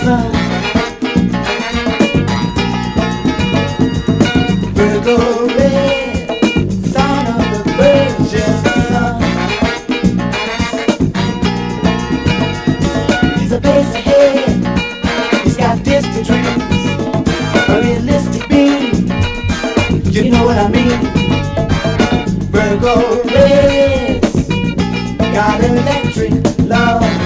sun. Virgo red, son of the Virgin sun. He's a pace ahead, he's got distant dreams, a realistic being, you know what I mean. Virgo red, got electric love.